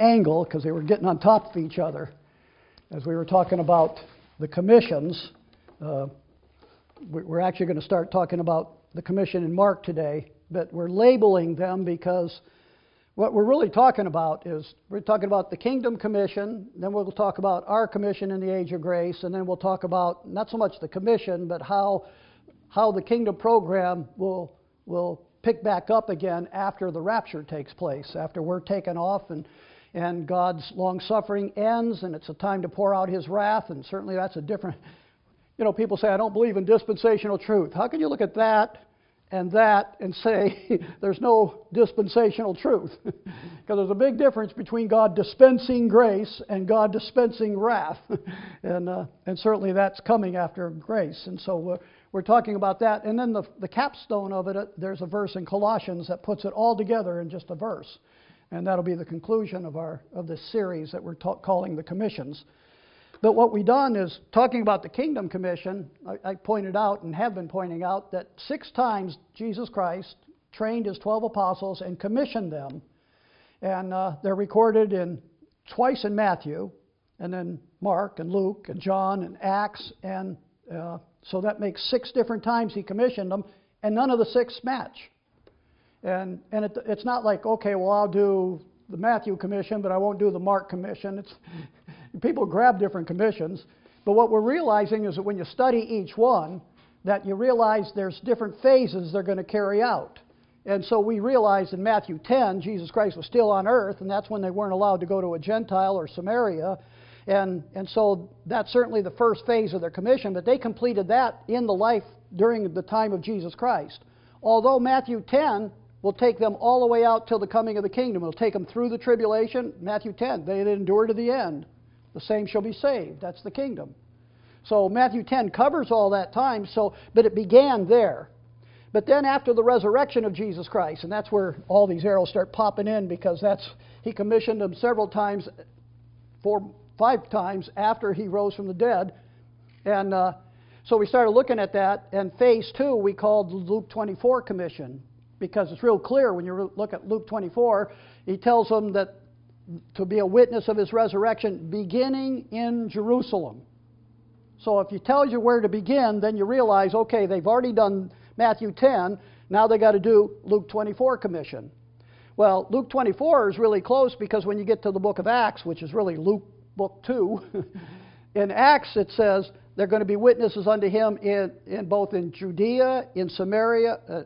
angle because they were getting on top of each other. As we were talking about the commissions, we're actually going to start talking about the commission in Mark today, but we're labeling them because what we're really talking about is we're talking about the Kingdom Commission, then we'll talk about our commission in the age of grace, and then we'll talk about not so much the commission, but how the kingdom program will pick back up again after the rapture takes place, after we're taken off and God's long-suffering ends, and it's a time to pour out His wrath, and certainly that's a different... people say, I don't believe in dispensational truth. How can you look at that and say there's no dispensational truth? Because there's a big difference between God dispensing grace and God dispensing wrath. And certainly that's coming after grace. And so we're talking about that. And then the capstone of it, there's a verse in Colossians that puts it all together in just a verse. And that'll be the conclusion of this series that we're calling the commissions. But what we've done is, talking about the Kingdom Commission, I pointed out and have been pointing out that 6 times Jesus Christ trained His 12 apostles and commissioned them. And they're recorded twice in Matthew, and then Mark and Luke and John and Acts. And so that makes 6 different times He commissioned them, and none of the 6 match. And it's not like, okay, well, I'll do the Matthew commission, but I won't do the Mark commission. People grab different commissions, but what we're realizing is that when you study each one, that you realize there's different phases they're going to carry out. And so we realized in Matthew 10, Jesus Christ was still on earth, and that's when they weren't allowed to go to a Gentile or Samaria. And so that's certainly the first phase of their commission, but they completed that in the life during the time of Jesus Christ. Although Matthew 10 will take them all the way out till the coming of the kingdom. It'll take them through the tribulation. Matthew 10, they that endure to the end, the same shall be saved. That's the kingdom. So Matthew 10 covers all that time, but it began there. But then after the resurrection of Jesus Christ, and that's where all these arrows start popping in, because He commissioned them several times, 5 times after He rose from the dead. And so we started looking at that, and phase 2 we called the Luke 24 commission, because it's real clear when you look at Luke 24, He tells them that to be a witness of His resurrection beginning in Jerusalem. So if He tells you where to begin, then you realize, okay, they've already done Matthew 10, now they got to do Luke 24 commission. Well, Luke 24 is really close, because when you get to the book of Acts, which is really Luke book 2, in Acts it says they're going to be witnesses unto Him in both in Judea, in Samaria,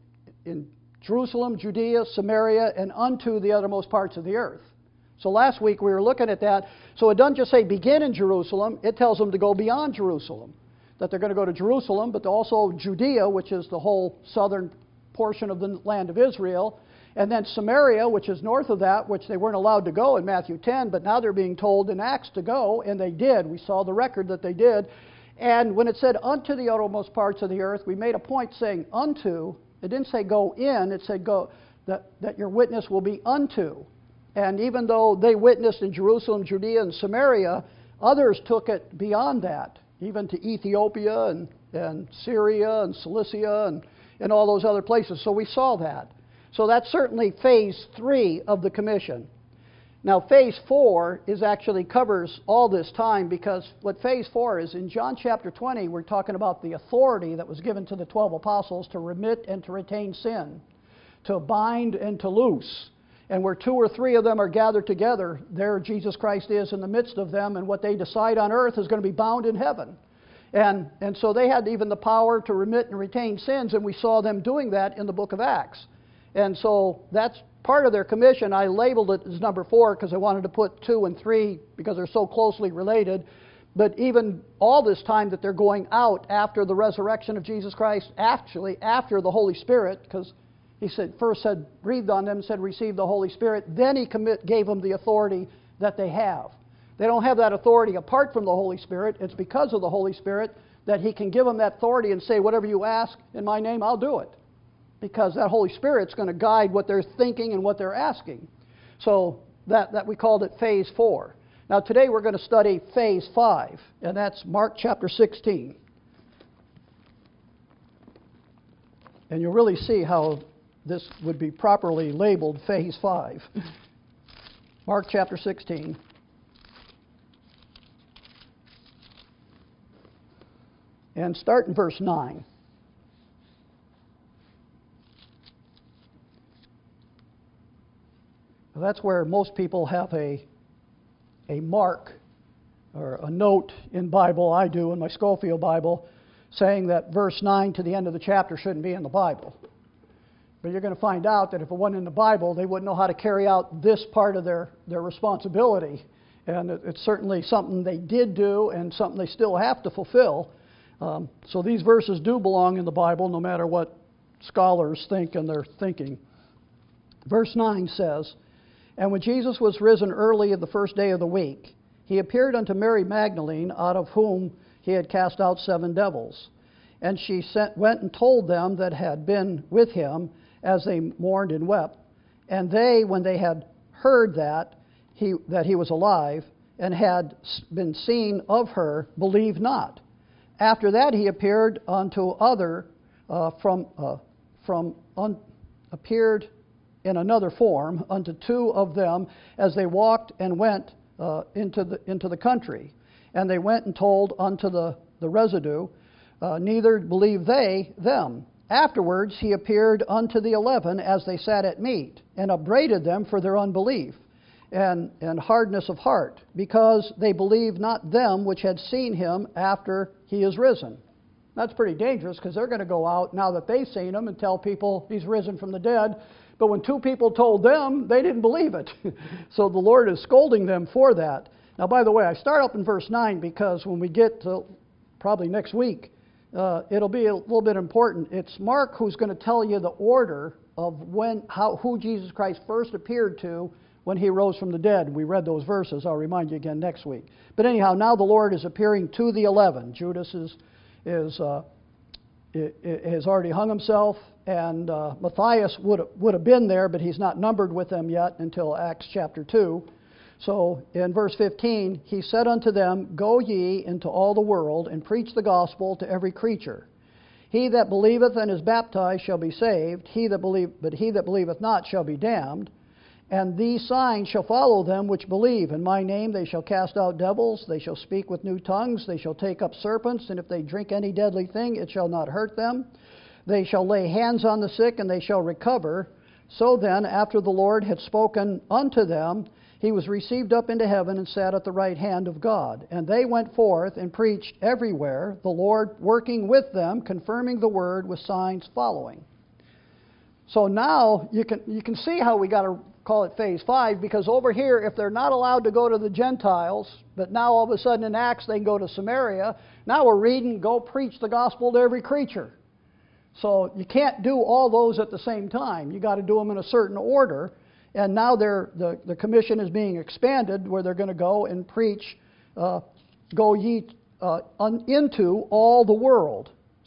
in Jerusalem, Judea, Samaria, and unto the uttermost parts of the earth. So last week we were looking at that. So it doesn't just say begin in Jerusalem, it tells them to go beyond Jerusalem. That they're going to go to Jerusalem, but also Judea, which is the whole southern portion of the land of Israel, and then Samaria, which is north of that, which they weren't allowed to go in Matthew 10, but now they're being told in Acts to go, and they did. We saw the record that they did. And when it said unto the uttermost parts of the earth, we made a point saying unto. It didn't say go in, it said go that your witness will be unto. And even though they witnessed in Jerusalem, Judea, and Samaria, others took it beyond that, even to Ethiopia and Syria and Cilicia and all those other places. So we saw that. So that's certainly phase 3 of the commission. Now phase 4 actually covers all this time, because what phase 4 is, in John chapter 20, we're talking about the authority that was given to the 12 apostles to remit and to retain sin, to bind and to loose. And where 2 or 3 of them are gathered together, there Jesus Christ is in the midst of them, and what they decide on earth is going to be bound in heaven. And so they had even the power to remit and retain sins, and we saw them doing that in the book of Acts. And so that's part of their commission. I labeled it as number 4 because I wanted to put 2 and 3 because they're so closely related. But even all this time that they're going out after the resurrection of Jesus Christ, actually after the Holy Spirit, because He first breathed on them and said, receive the Holy Spirit. Then He gave them the authority that they have. They don't have that authority apart from the Holy Spirit. It's because of the Holy Spirit that He can give them that authority and say, whatever you ask in my name, I'll do it. Because that Holy Spirit's going to guide what they're thinking and what they're asking. So that we called it phase 4. Now today we're going to study phase 5, and that's Mark chapter 16. And you'll really see how this would be properly labeled phase 5. Mark chapter 16. And start in verse 9. Well, that's where most people have a mark or a note in Bible. I do in my Schofield Bible, saying that verse 9 to the end of the chapter shouldn't be in the Bible. But you're going to find out that if it wasn't in the Bible, they wouldn't know how to carry out this part of their responsibility. And it's certainly something they did do and something they still have to fulfill. So these verses do belong in the Bible, no matter what scholars think and they're thinking. Verse 9 says, "And when Jesus was risen early of the first day of the week, he appeared unto Mary Magdalene, out of whom he had cast out 7 devils. And she went and told them that had been with him, as they mourned and wept. And they, when they had heard that he was alive, and had been seen of her, believed not. After that he appeared unto other appeared in another form unto 2 of them, as they walked and went into the country. And they went and told unto the residue, neither believed they them. Afterwards he appeared unto the 11 as they sat at meat, and upbraided them for their unbelief and hardness of heart, because they believed not them which had seen him after he is risen." That's pretty dangerous, because they're going to go out now that they've seen him and tell people he's risen from the dead. But when 2 people told them, they didn't believe it. So the Lord is scolding them for that. Now, by the way, I start up in verse 9 because when we get to probably next week, it'll be a little bit important. It's Mark who's going to tell you the order of who Jesus Christ first appeared to when he rose from the dead. We read those verses. I'll remind you again next week. But anyhow, now the Lord is appearing to the 11. Judas has already hung himself, and Matthias would have been there, but he's not numbered with them yet until Acts chapter 2. So in verse 15, he said unto them, "Go ye into all the world, and preach the gospel to every creature. He that believeth and is baptized shall be saved, but he that believeth not shall be damned. And these signs shall follow them which believe. In my name they shall cast out devils, they shall speak with new tongues, they shall take up serpents, and if they drink any deadly thing, it shall not hurt them. They shall lay hands on the sick, and they shall recover." So then, after the Lord had spoken unto them, he was received up into heaven and sat at the right hand of God. And they went forth and preached everywhere, the Lord working with them, confirming the word with signs following. So now you can see how we got to call it phase 5, because over here, if they're not allowed to go to the Gentiles, but now all of a sudden in Acts they can go to Samaria, now we're reading, go preach the gospel to every creature. So you can't do all those at the same time. You got to do them in a certain order. And now the commission is being expanded, where they're going to go and preach, go ye into all the world.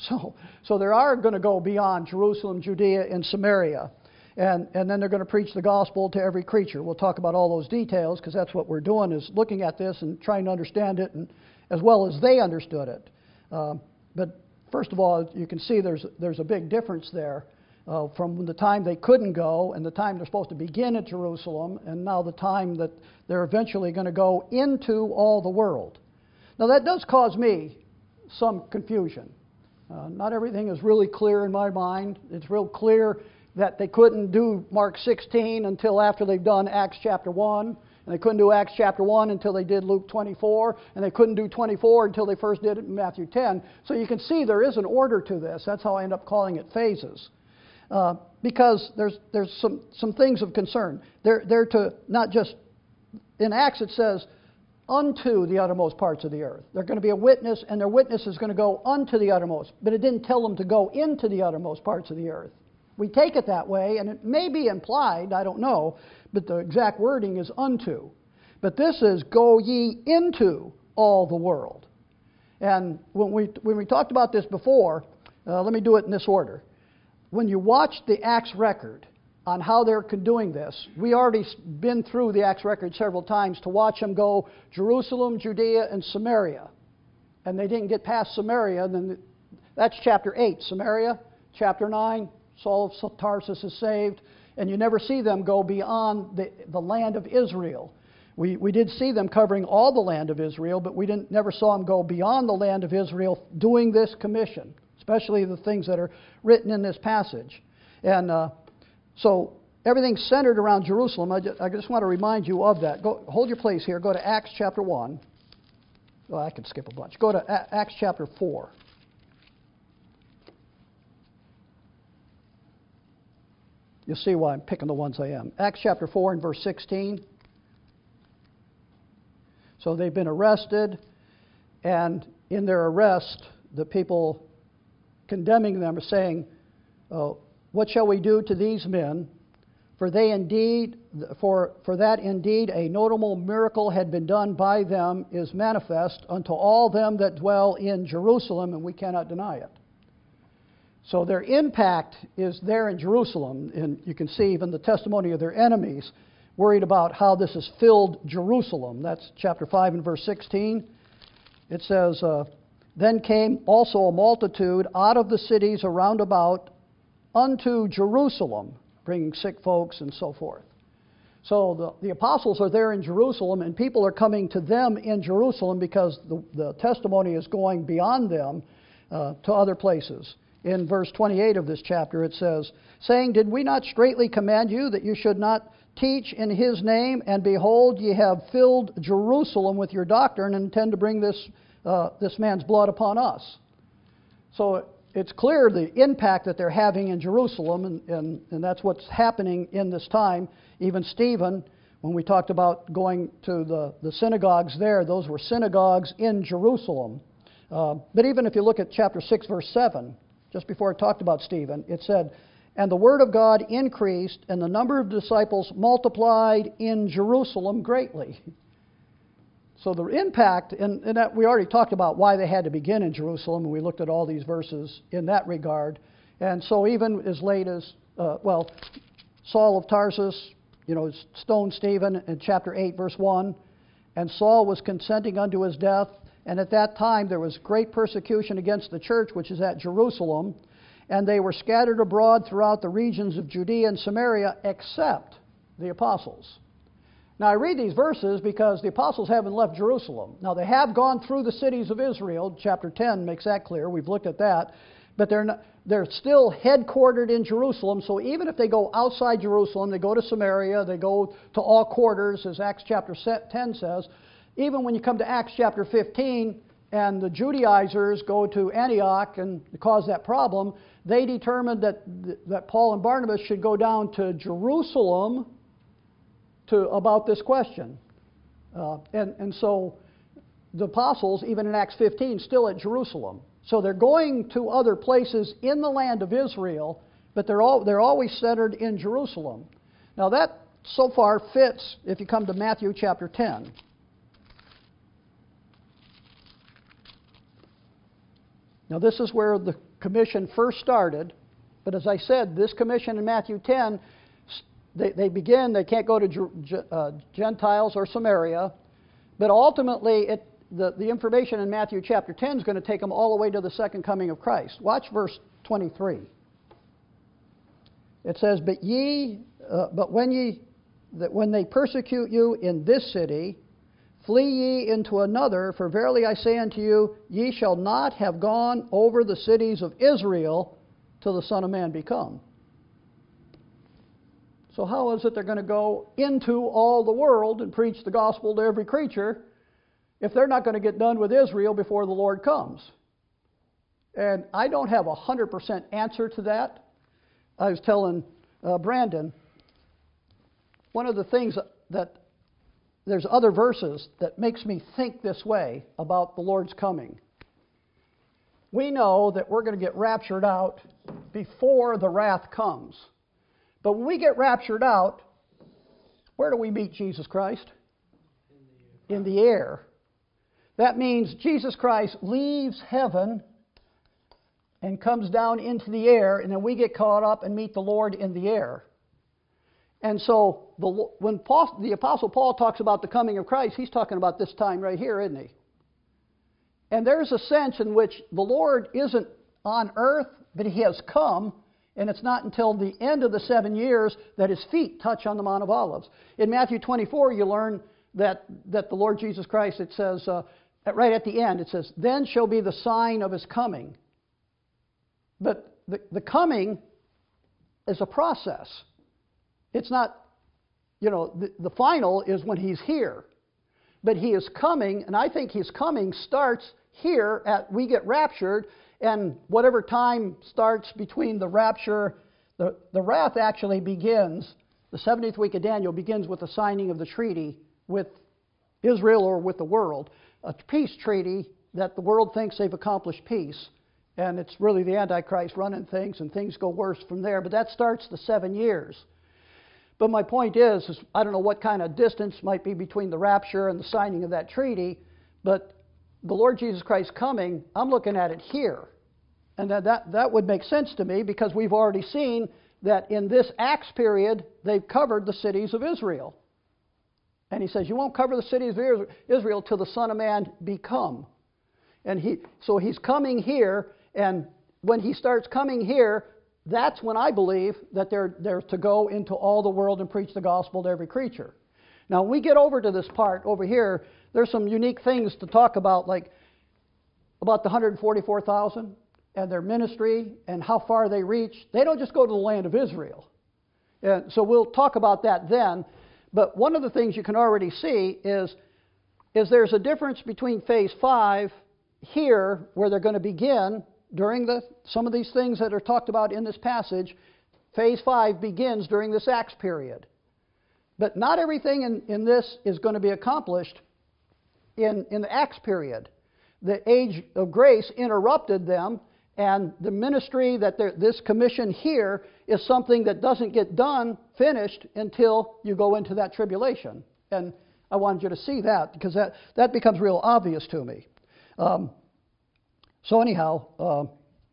So they are going to go beyond Jerusalem, Judea, and Samaria. And then they're going to preach the gospel to every creature. We'll talk about all those details, because that's what we're doing, is looking at this and trying to understand it, and as well as they understood it. But first of all, you can see there's a big difference there from the time they couldn't go and the time they're supposed to begin at Jerusalem, and now the time that they're eventually going to go into all the world. Now that does cause me some confusion. Not everything is really clear in my mind. It's real clear that they couldn't do Mark 16 until after they've done Acts chapter 1, and they couldn't do Acts chapter 1 until they did Luke 24, and they couldn't do 24 until they first did it in Matthew 10. So you can see there is an order to this. That's how I end up calling it phases. Because there's some things of concern. They're to not just, in Acts it says, unto the uttermost parts of the earth. They're going to be a witness, and their witness is going to go unto the uttermost. But it didn't tell them to go into the uttermost parts of the earth. We take it that way, and it may be implied, I don't know, but the exact wording is unto. But this is, go ye into all the world. And when we talked about this before, let me do it in this order. When you watch the Acts record on how they're doing this, we already been through the Acts record several times to watch them go Jerusalem, Judea, and Samaria. And they didn't get past Samaria, and then that's chapter 8, Samaria. Chapter 9, Saul of Tarsus is saved. and you never see them go beyond the land of Israel. We did see them covering all the land of Israel, but we never saw them go beyond the land of Israel doing this commission, especially the things that are written in this passage. And so everything's centered around Jerusalem. I just want to remind you of that. Hold your place here. Go to Acts chapter 1. Well, I could skip a bunch. Go to Acts chapter 4. You'll see why I'm picking the ones I am. Acts chapter 4 and verse 16. So they've been arrested, and in their arrest, the people condemning them are saying, "What shall we do to these men? For that indeed a notable miracle had been done by them is manifest unto all them that dwell in Jerusalem, and we cannot deny it." So their impact is there in Jerusalem, and you can see even the testimony of their enemies worried about how this has filled Jerusalem. That's chapter 5 and verse 16. It says, "Then came also a multitude out of the cities around about unto Jerusalem," bringing sick folks and so forth. So the apostles are there in Jerusalem, and people are coming to them in Jerusalem because the testimony is going beyond them to other places. In verse 28 of this chapter it says, "Saying, Did we not straitly command you that you should not teach in his name? And behold, ye have filled Jerusalem with your doctrine, and intend to bring this man's blood upon us." So it's clear the impact that they're having in Jerusalem, and that's what's happening in this time. Even Stephen, when we talked about going to the synagogues there, those were synagogues in Jerusalem. But even if you look at chapter 6, verse 7, just before it talked about Stephen, it said, "And the word of God increased, and the number of disciples multiplied in Jerusalem greatly." So the impact, and that we already talked about why they had to begin in Jerusalem, and we looked at all these verses in that regard. And so even as late as, Saul of Tarsus, stoned Stephen in chapter 8, verse 1, "And Saul was consenting unto his death, and at that time there was great persecution against the church which is at Jerusalem, and they were scattered abroad throughout the regions of Judea and Samaria, except the apostles." Now I read these verses because the apostles haven't left Jerusalem. Now they have gone through the cities of Israel. Chapter 10 makes that clear. We've looked at that. But they're still headquartered in Jerusalem. So even if they go outside Jerusalem, they go to Samaria, they go to all quarters, as Acts chapter 10 says. Even when you come to Acts chapter 15, and the Judaizers go to Antioch and cause that problem, they determined that Paul and Barnabas should go down to Jerusalem about this question. And so the apostles, even in Acts 15, still at Jerusalem. So they're going to other places in the land of Israel, but they're always centered in Jerusalem. Now that so far fits if you come to Matthew chapter 10. Now this is where the commission first started, but as I said, this commission in Matthew 10, they begin, they can't go to Gentiles or Samaria, but ultimately the information in Matthew chapter 10 is going to take them all the way to the second coming of Christ. Watch verse 23. It says, But when they persecute you in this city, flee ye into another, for verily I say unto you, ye shall not have gone over the cities of Israel till the Son of Man be come. So how is it they're going to go into all the world and preach the gospel to every creature if they're not going to get done with Israel before the Lord comes? And I don't have 100% answer to that. I was telling Brandon, one of the things that there's other verses that makes me think this way about the Lord's coming. We know that we're going to get raptured out before the wrath comes. But when we get raptured out, where do we meet Jesus Christ? In the air. That means Jesus Christ leaves heaven and comes down into the air, and then we get caught up and meet the Lord in the air. And so when the Apostle Paul talks about the coming of Christ, he's talking about this time right here, isn't he? And there's a sense in which the Lord isn't on earth, but he has come, And it's not until the end of the 7 years that his feet touch on the Mount of Olives. In Matthew 24, you learn that the Lord Jesus Christ, it says, right at the end, it says, then shall be the sign of his coming. But the coming is a process. It's not, the final is when he's here. But he is coming, and I think his coming starts here we get raptured, and whatever time starts between the rapture, the wrath actually begins, the 70th week of Daniel begins with the signing of the treaty with Israel or with the world, a peace treaty that the world thinks they've accomplished peace. And it's really the Antichrist running things, and things go worse from there. But that starts the 7 years. But my point is I don't know what kind of distance might be between the rapture and the signing of that treaty, but the Lord Jesus Christ coming, I'm looking at it here. And that would make sense to me because we've already seen that in this Acts period, they've covered the cities of Israel. And he says, you won't cover the cities of Israel till the Son of Man be come. And so he's coming here, and when he starts coming here, that's when I believe that they're to go into all the world and preach the gospel to every creature. Now, when we get over to this part over here, there's some unique things to talk about, like about the 144,000 and their ministry and how far they reach. They don't just go to the land of Israel. And so we'll talk about that then. But one of the things you can already see is there's a difference between phase 5 here, where they're going to begin during some of these things that are talked about in this passage. Phase 5 begins during this Acts period. But not everything in this is going to be accomplished in the Acts period. The age of grace interrupted them, and the ministry that this commission here is something that doesn't get finished until you go into that tribulation. And I wanted you to see that because that becomes real obvious to me. So anyhow,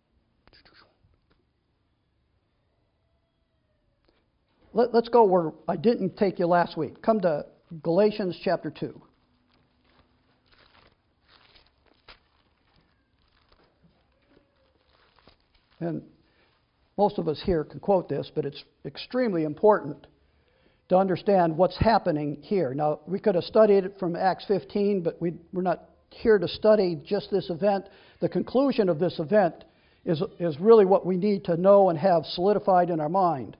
let's go where I didn't take you last week. Come to Galatians chapter 2. And most of us here can quote this, but it's extremely important to understand what's happening here. Now, we could have studied it from Acts 15, but we're not here to study just this event. The conclusion of this event is really what we need to know and have solidified in our mind.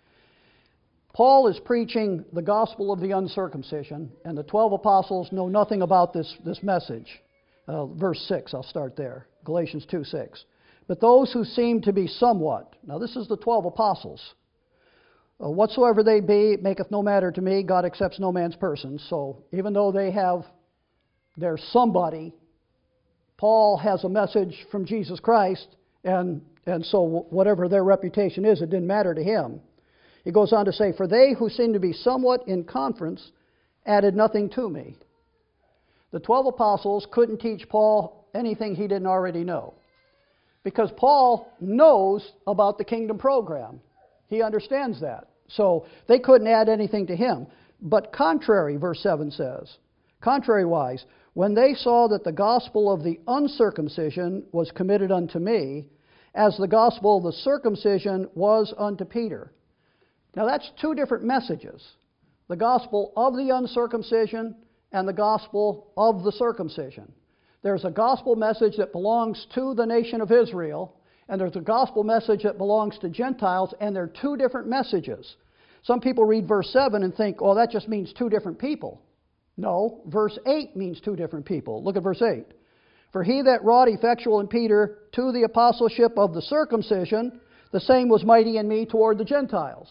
Paul is preaching the gospel of the uncircumcision, and the 12 apostles know nothing about this message. Verse 6, I'll start there. Galatians 2:6. But those who seem to be somewhat, now this is the 12 apostles, whatsoever they be, maketh no matter to me, God accepts no man's person. So even though they're somebody, Paul has a message from Jesus Christ, and so whatever their reputation is, it didn't matter to him. He goes on to say, for they who seem to be somewhat in conference added nothing to me. The 12 apostles couldn't teach Paul anything he didn't already know, because Paul knows about the kingdom program. He understands that. So they couldn't add anything to him. But contrary, verse 7 says, contrariwise, when they saw that the gospel of the uncircumcision was committed unto me, as the gospel of the circumcision was unto Peter. Now that's two different messages. The gospel of the uncircumcision and the gospel of the circumcision. There's a gospel message that belongs to the nation of Israel, and there's a gospel message that belongs to Gentiles, and they're two different messages. Some people read verse 7 and think, oh, that just means two different people. No, verse 8 means two different people. Look at verse 8. For he that wrought effectual in Peter to the apostleship of the circumcision, the same was mighty in me toward the Gentiles.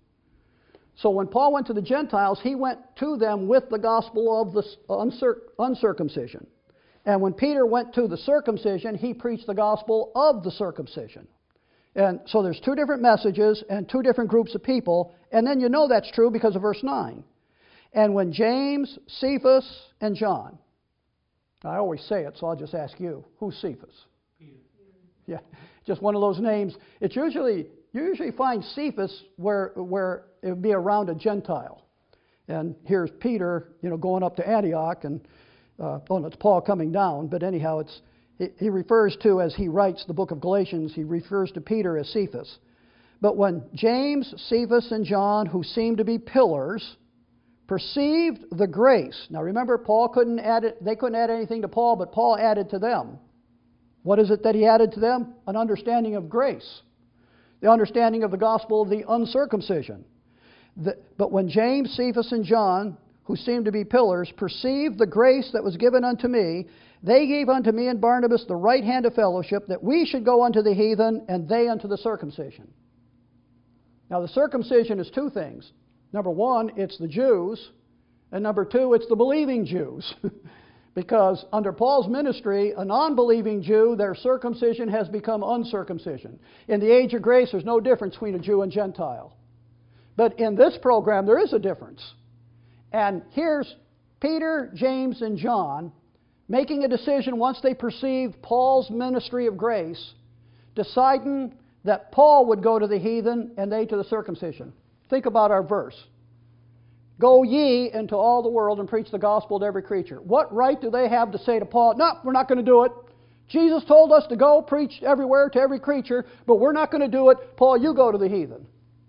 So when Paul went to the Gentiles, he went to them with the gospel of the uncircumcision. And when Peter went to the circumcision, he preached the gospel of the circumcision. And so there's two different messages and two different groups of people. And then you know that's true because of verse 9. And when James, Cephas, and John, I always say it, so I'll just ask you, who's Cephas? Peter. Yeah, just one of those names. It's you usually find Cephas where it would be around a Gentile. And here's Peter, going up to Antioch, and it's Paul coming down, but anyhow, he refers to, as he writes the book of Galatians, he refers to Peter as Cephas. But when James, Cephas, and John, who seemed to be pillars, perceived the grace. Now remember, they couldn't add anything to Paul, but Paul added to them. What is it that he added to them? An understanding of grace. The understanding of the gospel of the uncircumcision. But when James, Cephas, and John, who seemed to be pillars, perceived the grace that was given unto me, they gave unto me and Barnabas the right hand of fellowship, that we should go unto the heathen, and they unto the circumcision. Now the circumcision is two things. Number one, it's the Jews, and number two, it's the believing Jews. Because under Paul's ministry, a non-believing Jew, their circumcision has become uncircumcision. In the age of grace, there's no difference between a Jew and Gentile. But in this program, there is a difference. And here's Peter, James, and John making a decision once they perceived Paul's ministry of grace, deciding that Paul would go to the heathen and they to the circumcision. Think about our verse. Go ye into all the world and preach the gospel to every creature. What right do they have to say to Paul, no, we're not going to do it. Jesus told us to go preach everywhere to every creature, but we're not going to do it. Paul, you go to the heathen.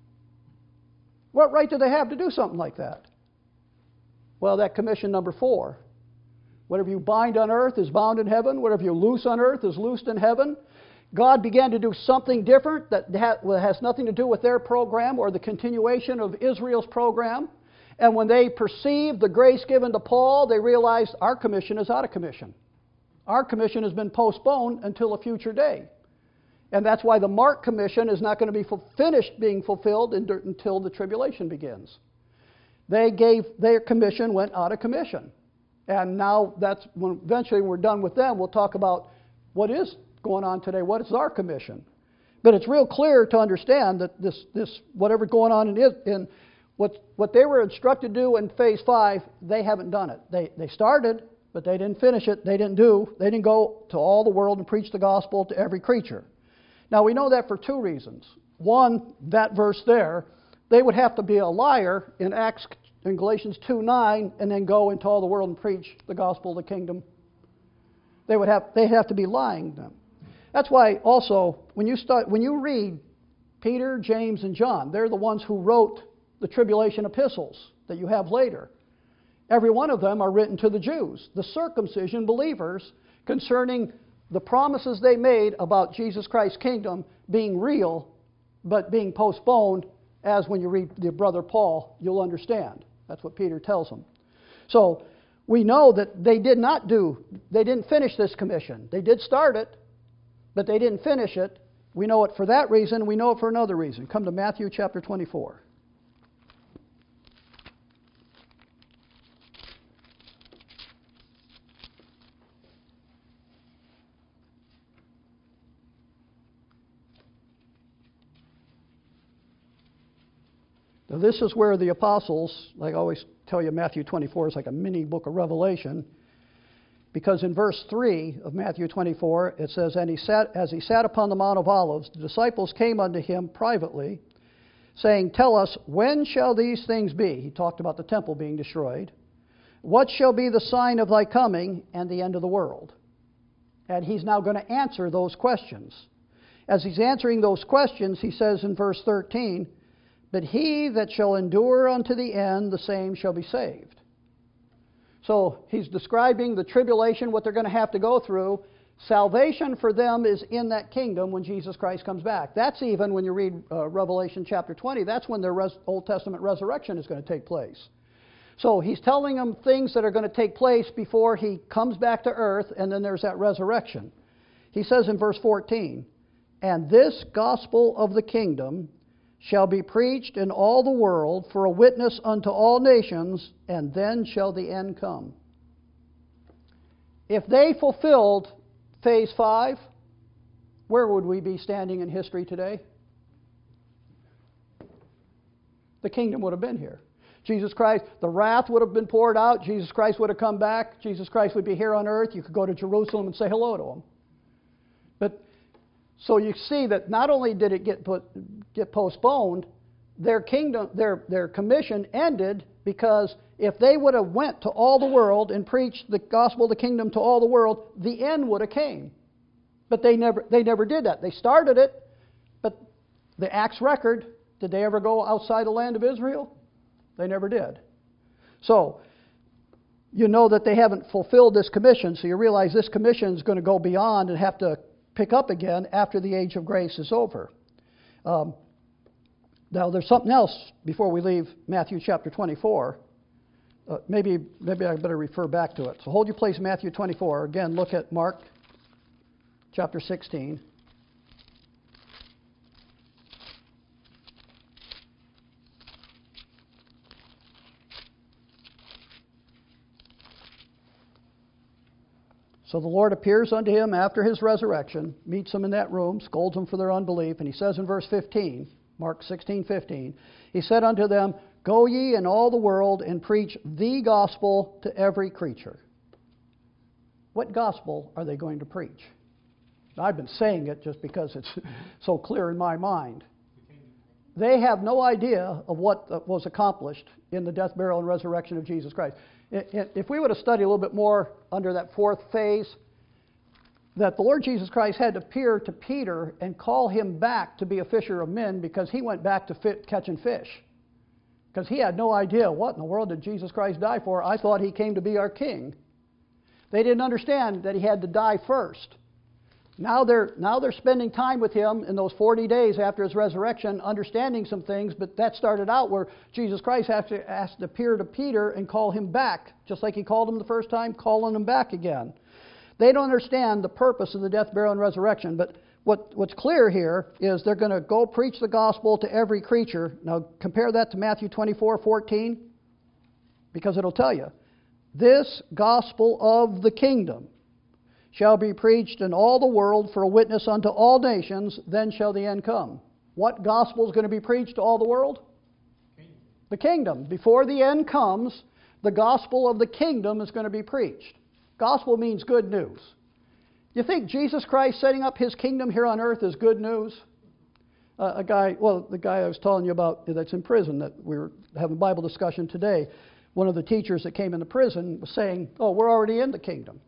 What right do they have to do something like that? Well, that commission number 4. Whatever you bind on earth is bound in heaven. Whatever you loose on earth is loosed in heaven. God began to do something different that has nothing to do with their program or the continuation of Israel's program. And when they perceived the grace given to Paul, they realized our commission is out of commission. Our commission has been postponed until a future day. And that's why the Mark commission is not going to be finished being fulfilled until the tribulation begins. Their commission went out of commission. And now that's when eventually we're done with them, we'll talk about what is going on today. What is our commission? But it's real clear to understand that this whatever's going on in what they were instructed to do in phase 5, they haven't done it. They started, but they didn't finish it. They didn't go to all the world and preach the gospel to every creature. Now we know that for 2 reasons. One, that verse there, they would have to be a liar in Galatians 2:9, and then go into all the world and preach the gospel of the kingdom. They'd have to be lying then. That's why also when you read Peter, James, and John, they're the ones who wrote the tribulation epistles that you have later. Every one of them are written to the Jews, the circumcision believers, concerning the promises they made about Jesus Christ's kingdom being real, but being postponed, as when you read the brother Paul, you'll understand. That's what Peter tells them. So we know that they didn't finish this commission. They did start it, but they didn't finish it. We know it for that reason. We know it for another reason. Come to Matthew chapter 24. Now, this is where the apostles, like I always tell you, Matthew 24 is like a mini book of Revelation, because in verse 3 of Matthew 24, it says, And as he sat upon the Mount of Olives, the disciples came unto him privately, saying, Tell us, when shall these things be? He talked about the temple being destroyed. What shall be the sign of thy coming and the end of the world? And he's now going to answer those questions. As he's answering those questions, he says in verse 13, But he that shall endure unto the end, the same shall be saved. So he's describing the tribulation, what they're going to have to go through. Salvation for them is in that kingdom when Jesus Christ comes back. That's even when you read Revelation chapter 20, that's when their Old Testament resurrection is going to take place. So he's telling them things that are going to take place before he comes back to earth, and then there's that resurrection. He says in verse 14, And this gospel of the kingdom shall be preached in all the world for a witness unto all nations, and then shall the end come. If they fulfilled phase 5, where would we be standing in history today? The kingdom would have been here. Jesus Christ, the wrath would have been poured out. Jesus Christ would have come back. Jesus Christ would be here on earth. You could go to Jerusalem and say hello to him. But so you see that not only did it get postponed, their kingdom, their commission ended, because if they would have went to all the world and preached the gospel of the kingdom to all the world, the end would have came. But they never did that. They started it, but the Acts record, did they ever go outside the land of Israel? They never did. So, you know that they haven't fulfilled this commission, so you realize this commission is going to go beyond and have to pick up again after the age of grace is over. Now, there's something else before we leave Matthew chapter 24. Maybe I better refer back to it. So hold your place, Matthew 24. Again, look at Mark chapter 16. So the Lord appears unto him after his resurrection, meets them in that room, scolds them for their unbelief, and he says in verse 15, Mark 16:15, he said unto them, Go ye in all the world and preach the gospel to every creature. What gospel are they going to preach? I've been saying it just because it's so clear in my mind. They have no idea of what was accomplished in the death, burial, and resurrection of Jesus Christ. If we would have studied a little bit more under that fourth phase, that the Lord Jesus Christ had to appear to Peter and call him back to be a fisher of men because he went back to catching fish. Because he had no idea what in the world did Jesus Christ die for. I thought he came to be our king. They didn't understand that he had to die first. Now they're spending time with him in those 40 days after his resurrection, understanding some things, but that started out where Jesus Christ has to appear to Peter and call him back, just like he called him the first time, calling him back again. They don't understand the purpose of the death, burial, and resurrection, but what's clear here is they're going to go preach the gospel to every creature. Now compare that to Matthew 24:14, because it'll tell you, this gospel of the kingdom shall be preached in all the world for a witness unto all nations, then shall the end come. What gospel is going to be preached to all the world? Kingdom. The kingdom. Before the end comes, the gospel of the kingdom is going to be preached. Gospel means good news. You think Jesus Christ setting up his kingdom here on earth is good news? The guy I was telling you about that's in prison, that we were having Bible discussion today, one of the teachers that came into prison was saying, we're already in the kingdom.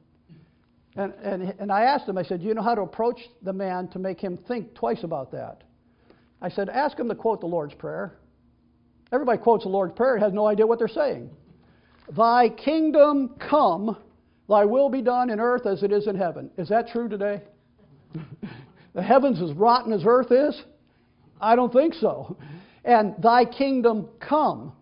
And I asked him, I said, do you know how to approach the man to make him think twice about that? I said, ask him to quote the Lord's Prayer. Everybody quotes the Lord's Prayer and has no idea what they're saying. Thy kingdom come, thy will be done in earth as it is in heaven. Is that true today? The heavens as rotten as earth is? I don't think so. And thy kingdom come.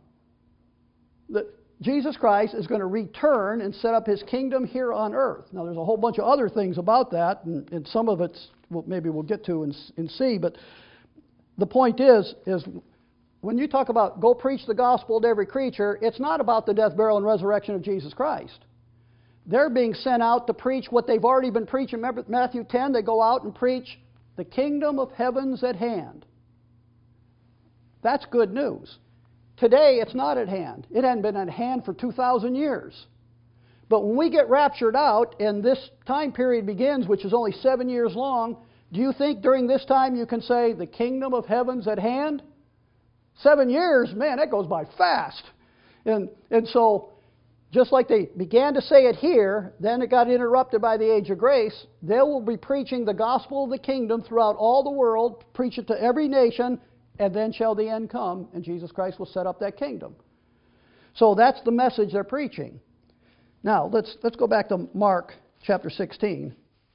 Jesus Christ is going to return and set up his kingdom here on earth. Now, there's a whole bunch of other things about that, and some of it's maybe we'll get to and see. But the point is when you talk about go preach the gospel to every creature, it's not about the death, burial, and resurrection of Jesus Christ. They're being sent out to preach what they've already been preaching. Remember Matthew 10, they go out and preach the kingdom of heaven's at hand. That's good news. Today, it's not at hand. It hadn't been at hand for 2,000 years. But when we get raptured out and this time period begins, which is only 7 years long, do you think during this time you can say, the kingdom of heaven's at hand? 7 years, man, that goes by fast. And so, just like they began to say it here, then it got interrupted by the age of grace, they will be preaching the gospel of the kingdom throughout all the world, preach it to every nation, and then shall the end come, and Jesus Christ will set up that kingdom. So that's the message they're preaching. Now, let's go back to Mark chapter 16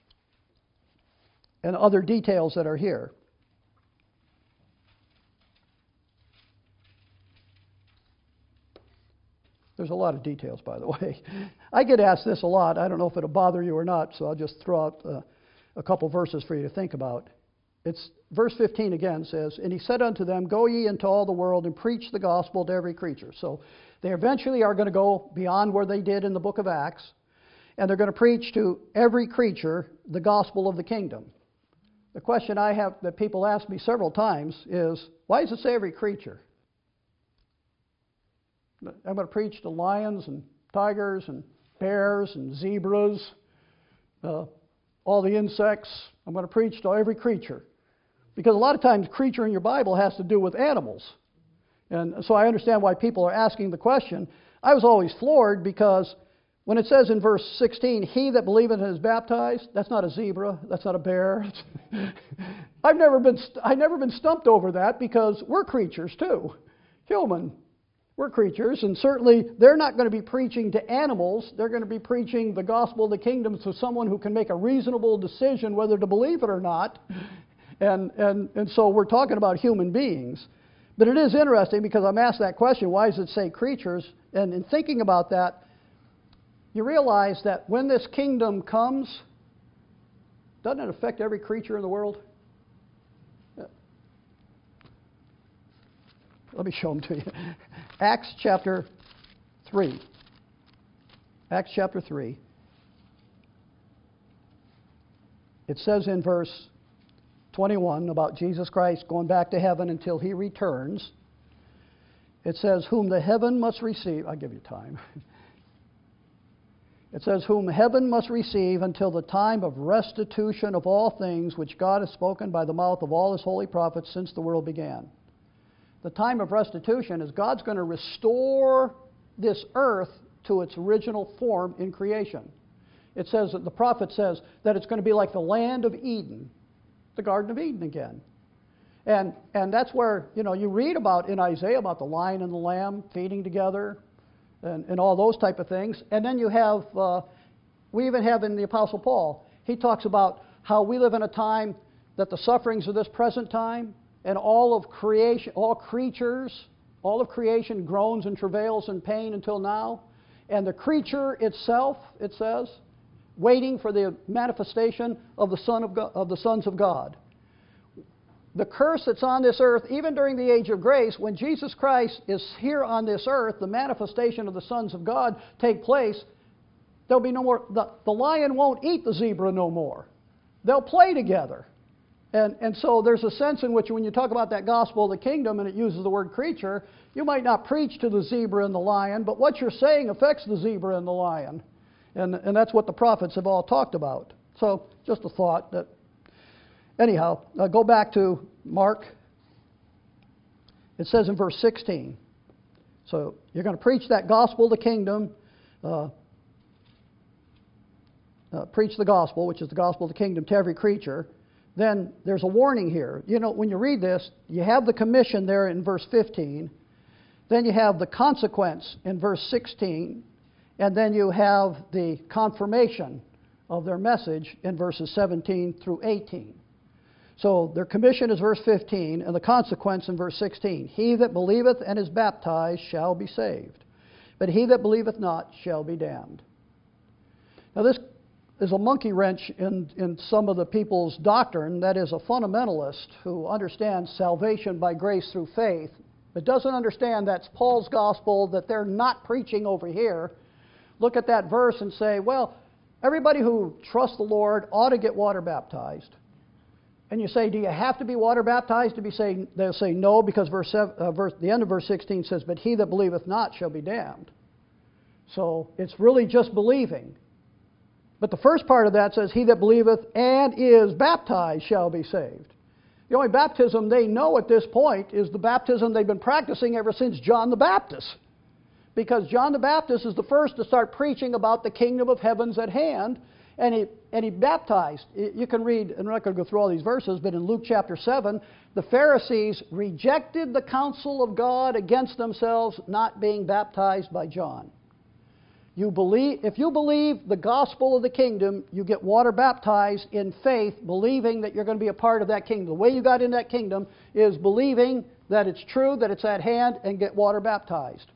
and other details that are here. There's a lot of details, by the way. I get asked this a lot. I don't know if it'll bother you or not, so I'll just throw out a couple verses for you to think about. It's verse 15 again says, and he said unto them, Go ye into all the world and preach the gospel to every creature. So they eventually are going to go beyond where they did in the book of Acts, and they're going to preach to every creature the gospel of the kingdom. The question I have that people ask me several times is, why does it say every creature? I'm going to preach to lions and tigers and bears and zebras, all the insects. I'm going to preach to every creature. Because a lot of times creature in your Bible has to do with animals. And so I understand why people are asking the question. I was always floored because When it says in verse 16, he that believeth and is baptized, that's not a zebra, that's not a bear. I've never been stumped over that because we're creatures too. Human. We're creatures, and certainly they're not going to be preaching to animals. They're going to be preaching the gospel of the kingdom to someone who can make a reasonable decision whether to believe it or not. And so we're talking about human beings. But it is interesting because I'm asked that question, why does it say creatures? And in thinking about that, you realize that when this kingdom comes, doesn't it affect every creature in the world? Let me show them to you. Acts chapter 3. Acts chapter 3. It says in verse 21 about Jesus Christ going back to heaven until he returns. It says, whom the heaven must receive. I'll give you time. It says, whom heaven must receive until the time of restitution of all things which God has spoken by the mouth of all his holy prophets since the world began. The time of restitution is God's going to restore this earth to its original form in creation. It says that the prophet says that it's going to be like the land of Eden, the Garden of Eden again. And that's where, you read about in Isaiah about the lion and the lamb feeding together and all those type of things. And then you have, we even have in the Apostle Paul, he talks about how we live in a time that the sufferings of this present time and all of creation, all creatures, all of creation groans and travails in pain until now. And the creature itself, it says, waiting for the manifestation of the sons of God. The curse that's on this earth, even during the age of grace, when Jesus Christ is here on this earth, the manifestation of the sons of God take place, there'll be no more, the lion won't eat the zebra no more. They'll play together. And so there's a sense in which when you talk about that gospel of the kingdom and it uses the word creature, you might not preach to the zebra and the lion, but what you're saying affects the zebra and the lion. And that's what the prophets have all talked about. So just a thought that, anyhow, go back to Mark. It says in verse 16. So you're going to preach that gospel of the kingdom, preach the gospel, which is the gospel of the kingdom, to every creature. Then there's a warning here. When you read this, you have the commission there in verse 15. Then you have the consequence in verse 16. And then you have the confirmation of their message in verses 17 through 18. So their commission is verse 15, and the consequence in verse 16. He that believeth and is baptized shall be saved, but he that believeth not shall be damned. Now this is a monkey wrench in some of the people's doctrine. That is, a fundamentalist who understands salvation by grace through faith, but doesn't understand that's Paul's gospel that they're not preaching over here. Look at that verse and say, well, everybody who trusts the Lord ought to get water baptized. And you say, do you have to be water baptized to be saved? They'll say no, because the end of verse 16 says, but he that believeth not shall be damned. So it's really just believing. But the first part of that says, he that believeth and is baptized shall be saved. The only baptism they know at this point is the baptism they've been practicing ever since John the Baptist. Because John the Baptist is the first to start preaching about the kingdom of heaven's at hand, and he baptized. You can read, and I'm not going to go through all these verses, but in Luke chapter 7, the Pharisees rejected the counsel of God against themselves, not being baptized by John. If you believe the gospel of the kingdom, you get water baptized in faith, believing that you're going to be a part of that kingdom. The way you got in that kingdom is believing that it's true, that it's at hand, and get water baptized.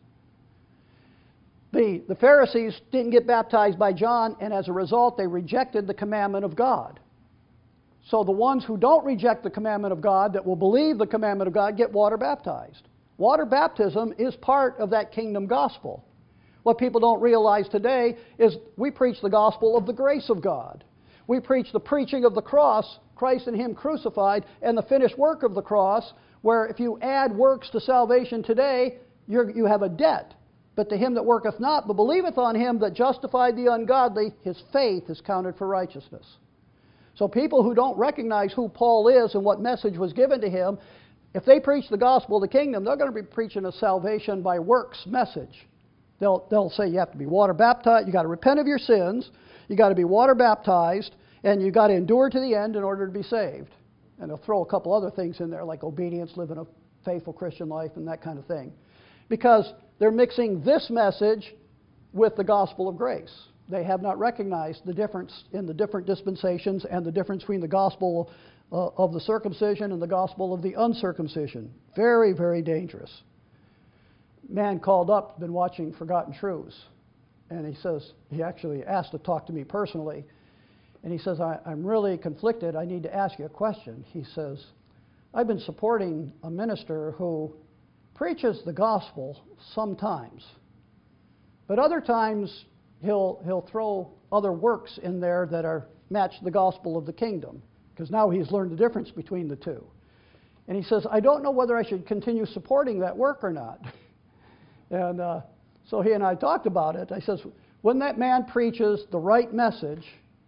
The Pharisees didn't get baptized by John, and as a result, they rejected the commandment of God. So the ones who don't reject the commandment of God, that will believe the commandment of God, get water baptized. Water baptism is part of that kingdom gospel. What people don't realize today is we preach the gospel of the grace of God. We preach the preaching of the cross, Christ and Him crucified, and the finished work of the cross, where if you add works to salvation today, you have a debt. But to him that worketh not, but believeth on Him that justified the ungodly, his faith is counted for righteousness. So people who don't recognize who Paul is and what message was given to him, if they preach the gospel of the kingdom, they're going to be preaching a salvation by works message. They'll say you have to be water baptized, you got to repent of your sins, you got to be water baptized, and you got to endure to the end in order to be saved. And they'll throw a couple other things in there like obedience, living a faithful Christian life, and that kind of thing. Because they're mixing this message with the gospel of grace. They have not recognized the difference in the different dispensations and the difference between the gospel of the circumcision and the gospel of the uncircumcision. Very, very dangerous. Man called up, been watching Forgotten Truths, and he says, he actually asked to talk to me personally, and he says, I'm really conflicted. I need to ask you a question. He says, I've been supporting a minister who preaches the gospel sometimes, but other times he'll throw other works in there that are match the gospel of the kingdom, because now he's learned the difference between the two. And he says, I don't know whether I should continue supporting that work or not. And so he and I talked about it. I says, when that man preaches the right message,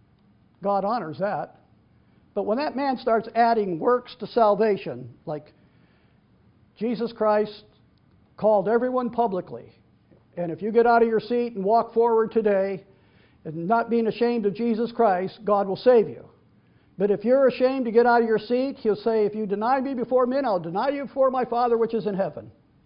God honors that. But when that man starts adding works to salvation, like Jesus Christ called everyone publicly, and if you get out of your seat and walk forward today and not being ashamed of Jesus Christ, God will save you. But if you're ashamed to get out of your seat, he'll say, if you deny me before men, I'll deny you before my Father which is in heaven.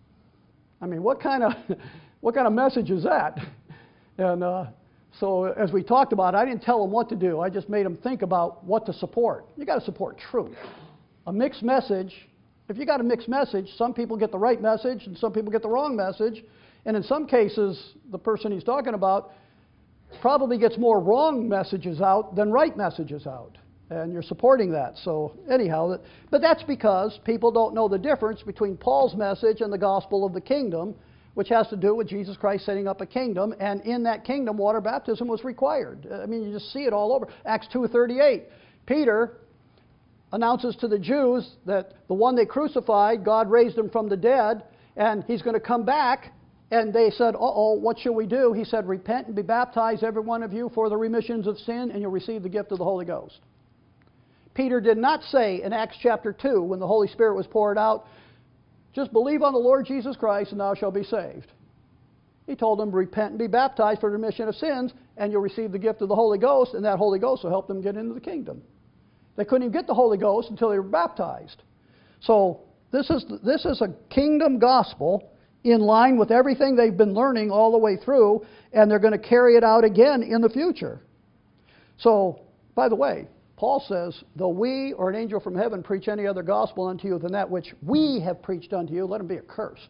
I mean, what kind of message is that? And so as we talked about, I didn't tell them what to do. I just made them think about what to support. You got to support truth. A mixed message. If you got a mixed message, some people get the right message and some people get the wrong message. And in some cases, the person he's talking about probably gets more wrong messages out than right messages out. And you're supporting that. So anyhow, but that's because people don't know the difference between Paul's message and the gospel of the kingdom, which has to do with Jesus Christ setting up a kingdom. And in that kingdom, water baptism was required. I mean, you just see it all over. Acts 2:38. Peter announces to the Jews that the one they crucified, God raised him from the dead, and he's going to come back. And they said, uh-oh, what shall we do? He said, repent and be baptized, every one of you, for the remissions of sin, and you'll receive the gift of the Holy Ghost. Peter did not say in Acts chapter 2, when the Holy Spirit was poured out, just believe on the Lord Jesus Christ and thou shalt be saved. He told them, repent and be baptized for the remission of sins, and you'll receive the gift of the Holy Ghost, and that Holy Ghost will help them get into the kingdom. They couldn't even get the Holy Ghost until they were baptized. So this is a kingdom gospel in line with everything they've been learning all the way through, and they're going to carry it out again in the future. So, by the way, Paul says, though we or an angel from heaven preach any other gospel unto you than that which we have preached unto you, let him be accursed.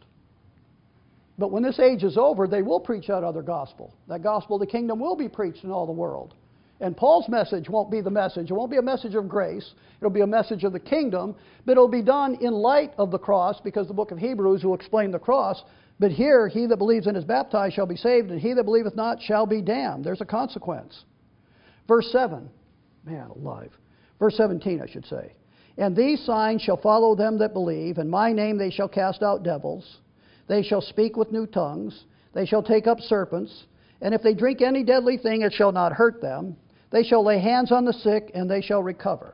But when this age is over, they will preach that other gospel. That gospel of the kingdom will be preached in all the world. And Paul's message won't be the message. It won't be a message of grace. It'll be a message of the kingdom, but it'll be done in light of the cross, because the book of Hebrews will explain the cross. But here, he that believes and is baptized shall be saved, and he that believeth not shall be damned. There's a consequence. Verse 7. Man alive. Verse 17, I should say. And these signs shall follow them that believe. In my name they shall cast out devils. They shall speak with new tongues. They shall take up serpents. And if they drink any deadly thing, it shall not hurt them. They shall lay hands on the sick, and they shall recover.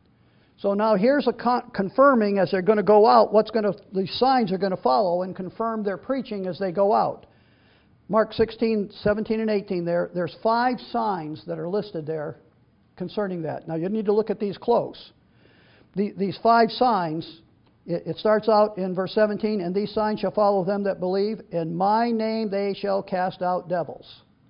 So now here's a confirming as they're going to go out, these signs are going to follow and confirm their preaching as they go out. Mark 16, 17, and 18 there's 5 signs that are listed there concerning that. Now you need to look at these close. These 5 signs, it starts out in verse 17, and these signs shall follow them that believe. In my name they shall cast out devils.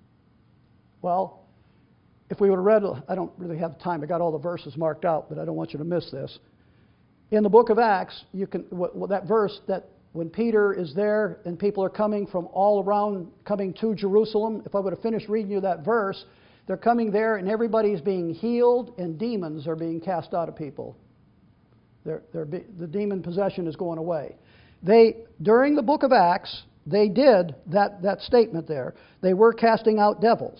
Well, if we would have read, I don't really have time. I got all the verses marked out, but I don't want you to miss this. In the book of Acts, that verse that when Peter is there and people are coming from all around, coming to Jerusalem, if I would have finished reading you that verse, they're coming there and everybody's being healed and demons are being cast out of people. The demon possession is going away. During the book of Acts, they did that statement there. They were casting out devils.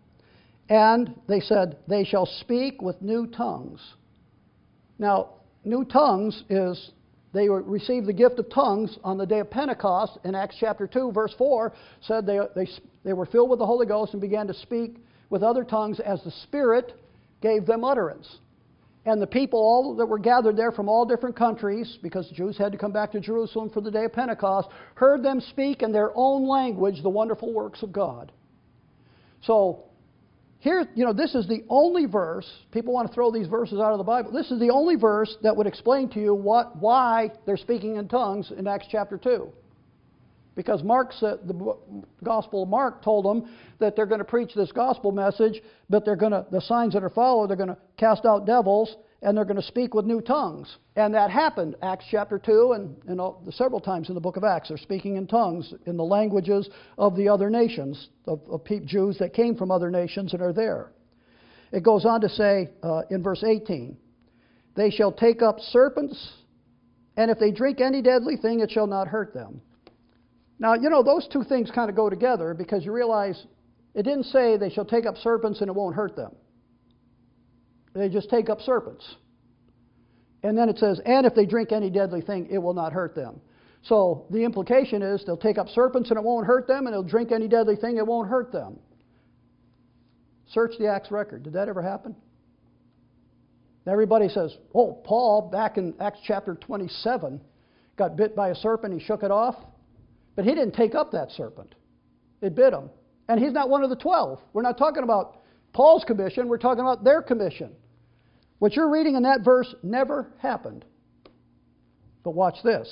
And they said, they shall speak with new tongues. Now, new tongues is, they received the gift of tongues on the day of Pentecost. In Acts chapter 2, verse 4, said they were filled with the Holy Ghost and began to speak with other tongues as the Spirit gave them utterance. And the people all that were gathered there from all different countries, because the Jews had to come back to Jerusalem for the day of Pentecost, heard them speak in their own language the wonderful works of God. So here, this is the only verse. People want to throw these verses out of the Bible. This is the only verse that would explain to you why they're speaking in tongues in Acts chapter 2. Because the Gospel of Mark told them that they're going to preach this gospel message, but the signs that are followed, they're going to cast out devils, and they're going to speak with new tongues. And that happened, Acts chapter 2, and several times in the book of Acts. They're speaking in tongues in the languages of the other nations, of Jews that came from other nations and are there. It goes on to say in verse 18, they shall take up serpents, and if they drink any deadly thing, it shall not hurt them. Now, those two things kind of go together, because you realize it didn't say they shall take up serpents and it won't hurt them. They just take up serpents. And then it says, and if they drink any deadly thing, it will not hurt them. So the implication is they'll take up serpents and it won't hurt them, and they'll drink any deadly thing, it won't hurt them. Search the Acts record. Did that ever happen? Everybody says, oh, Paul, back in Acts chapter 27, got bit by a serpent, he shook it off. But he didn't take up that serpent. It bit him. And he's not one of the 12. We're not talking about Paul's commission. We're talking about their commission. What you're reading in that verse never happened. But watch this.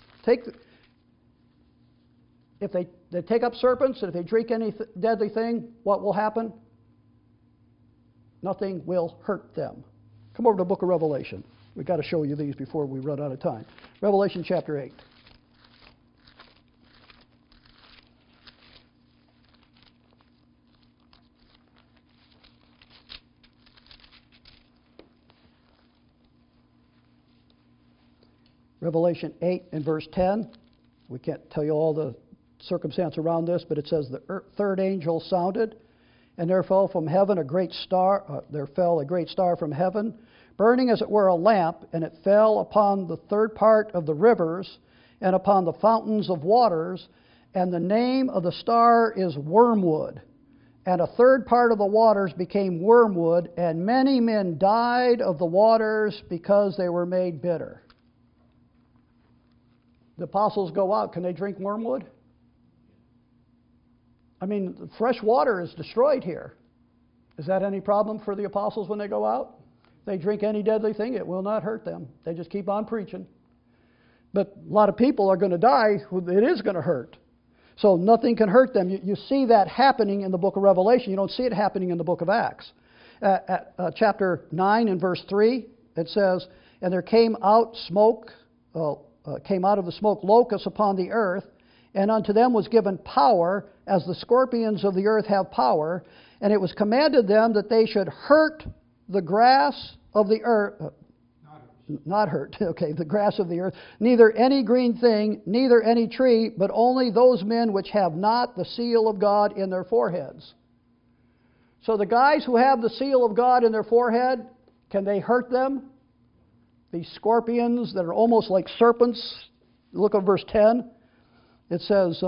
If they take up serpents, and if they drink any deadly thing, what will happen? Nothing will hurt them. Come over to the book of Revelation. We've got to show you these before we run out of time. Revelation chapter 8. Revelation 8 and verse 10. We can't tell you all the circumstance around this, but it says the third angel sounded, and there fell from heaven a great star. There fell a great star from heaven, burning as it were a lamp, and it fell upon the third part of the rivers and upon the fountains of waters. And the name of the star is Wormwood. And a third part of the waters became wormwood, and many men died of the waters because they were made bitter. The apostles go out. Can they drink wormwood? I mean, fresh water is destroyed here. Is that any problem for the apostles when they go out? If they drink any deadly thing, it will not hurt them. They just keep on preaching. But a lot of people are going to die who it is going to hurt. So nothing can hurt them. You see that happening in the book of Revelation. You don't see it happening in the book of Acts. Chapter 9 and verse 3, it says, and there came out of the smoke locusts upon the earth, and unto them was given power, as the scorpions of the earth have power, and it was commanded them that they should hurt the grass of the earth, the grass of the earth, neither any green thing, neither any tree, but only those men which have not the seal of God in their foreheads. So the guys who have the seal of God in their forehead, can they hurt them? These scorpions that are almost like serpents. Look at verse 10. It says,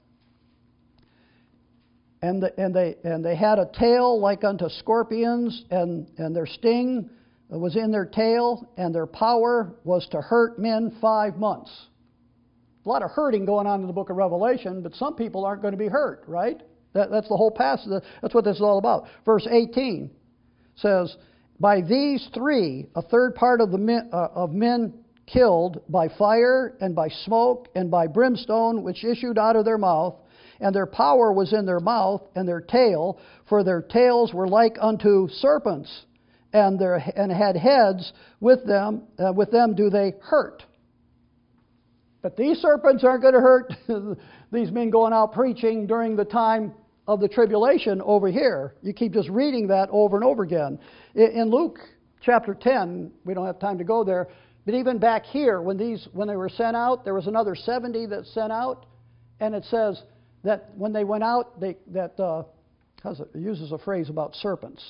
and they had a tail like unto scorpions, and their sting was in their tail, and their power was to hurt men 5 months. A lot of hurting going on in the book of Revelation, but some people aren't going to be hurt, right? That's the whole passage. That's what this is all about. Verse 18 says, by these three, a third part of men killed by fire and by smoke and by brimstone, which issued out of their mouth, and their power was in their mouth and their tail, for their tails were like unto serpents, and had heads with them. With them do they hurt. But these serpents aren't going to hurt these men going out preaching during the time of the tribulation over here. You keep just reading that over and over again. In Luke chapter 10, we don't have time to go there, but even back here, when they were sent out, there was another 70 that sent out, and it says that when they went out, it uses a phrase about serpents.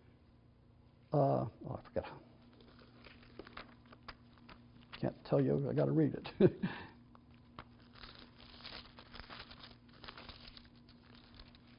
I forget. Can't tell you. I got to read it.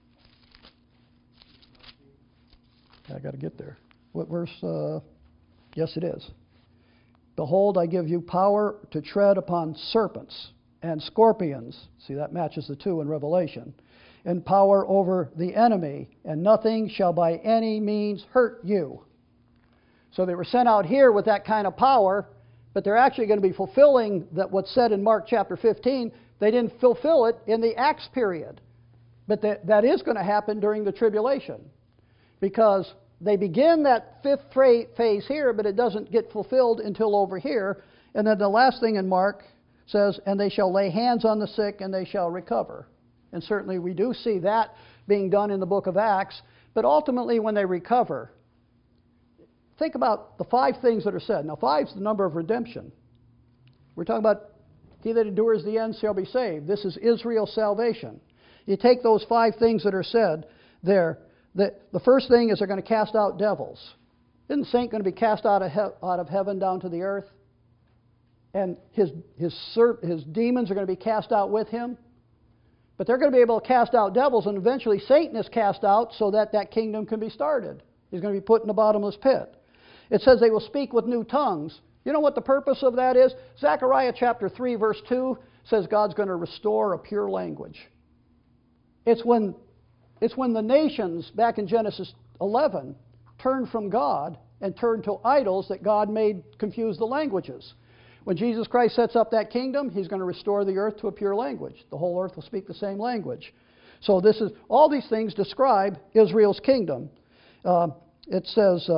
I got to get there. What verse? Yes, it is. Behold, I give you power to tread upon serpents and scorpions. See, that matches the 2 in Revelation. And power over the enemy, and nothing shall by any means hurt you. So they were sent out here with that kind of power, but they're actually going to be fulfilling what's said in Mark chapter 15. They didn't fulfill it in the Acts period. But that is going to happen during the tribulation, because they begin that 5th phase here, but it doesn't get fulfilled until over here. And then the last thing in Mark says, and they shall lay hands on the sick and they shall recover. And certainly we do see that being done in the book of Acts. But ultimately when they recover, think about the 5 things that are said. Now 5 is the number of redemption. We're talking about he that endures the end shall be saved. This is Israel's salvation. You take those 5 things that are said there. The first thing is they're going to cast out devils. Isn't the saint going to be cast out of heaven down to the earth? And his demons are going to be cast out with him. But they're going to be able to cast out devils, and eventually Satan is cast out so that kingdom can be started. He's going to be put in the bottomless pit. It says they will speak with new tongues. You know what the purpose of that is? Zechariah chapter 3 verse 2 says God's going to restore a pure language. It's when the nations, back in Genesis 11, turned from God and turned to idols that God made confuse the languages. When Jesus Christ sets up that kingdom, He's going to restore the earth to a pure language. The whole earth will speak the same language. So all these things describe Israel's kingdom. It says,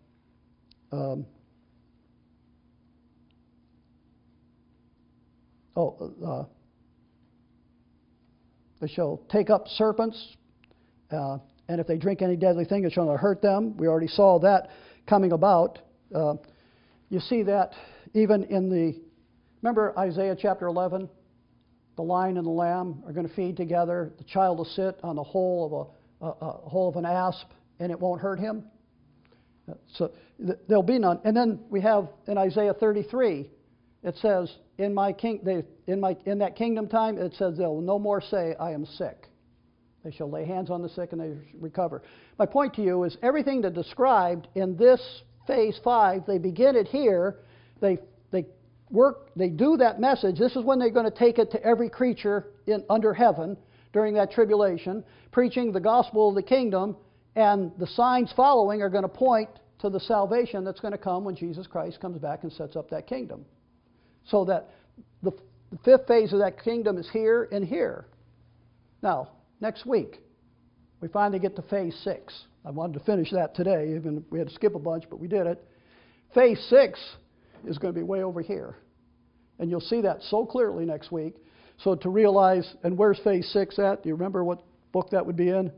they shall take up serpents, and if they drink any deadly thing, it shall not hurt them. We already saw that coming about. You see that even remember Isaiah chapter 11? The lion and the lamb are going to feed together. The child will sit on the hole of an asp, and it won't hurt him. So there'll be none. And then we have in Isaiah 33, it says, in that kingdom time, it says they'll no more say, I am sick. They shall lay hands on the sick and they recover. My point to you is everything that described in this phase 5, they begin it here. They do that message. This is when they're going to take it to every creature under heaven during that tribulation, preaching the gospel of the kingdom, and the signs following are going to point to the salvation that's going to come when Jesus Christ comes back and sets up that kingdom. So that the 5th phase of that kingdom is here and here. Now, next week, we finally get to phase 6. I wanted to finish that today, even we had to skip a bunch, but we did it. Phase 6 is going to be way over here. And you'll see that so clearly next week. So to realize, and where's phase 6 at? Do you remember what book that would be in?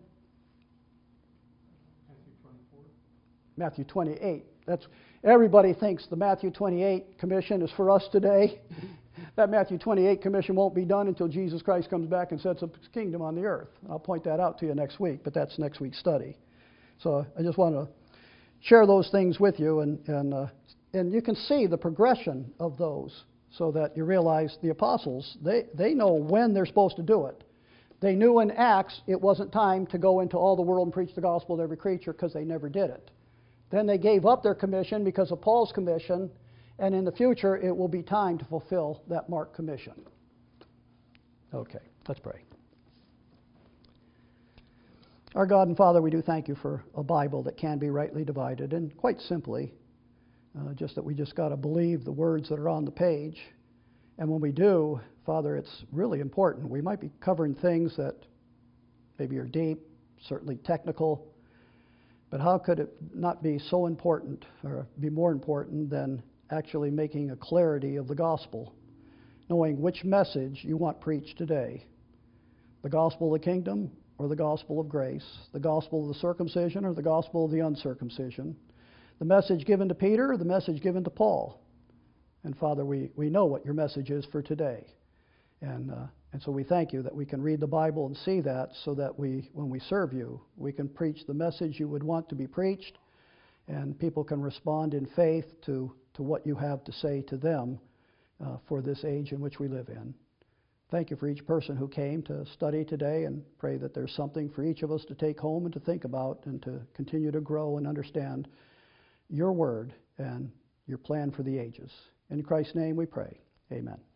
Matthew 28. Everybody thinks the Matthew 28 commission is for us today. That Matthew 28 commission won't be done until Jesus Christ comes back and sets up His kingdom on the earth. I'll point that out to you next week, but that's next week's study. So I just want to share those things with you, and you can see the progression of those so that you realize the apostles, they know when they're supposed to do it. They knew in Acts it wasn't time to go into all the world and preach the gospel to every creature because they never did it. Then they gave up their commission because of Paul's commission, and in the future it will be time to fulfill that Mark commission. Okay, let's pray. Our God and Father, we do thank you for a Bible that can be rightly divided, and quite simply, just that we just got to believe the words that are on the page. And when we do, Father, it's really important. We might be covering things that maybe are deep, certainly technical, but how could it not be so important or be more important than actually making a clarity of the gospel, knowing which message you want preached today? The gospel of the kingdom or the gospel of grace? The gospel of the circumcision or the gospel of the uncircumcision? The message given to Peter or the message given to Paul? And Father, we know what your message is for today. And so we thank you that we can read the Bible and see that, so that when we serve you, we can preach the message you would want to be preached, and people can respond in faith to what you have to say to them for this age in which we live in. Thank you for each person who came to study today, and pray that there's something for each of us to take home and to think about and to continue to grow and understand your word. and your plan for the ages. In Christ's name we pray. Amen.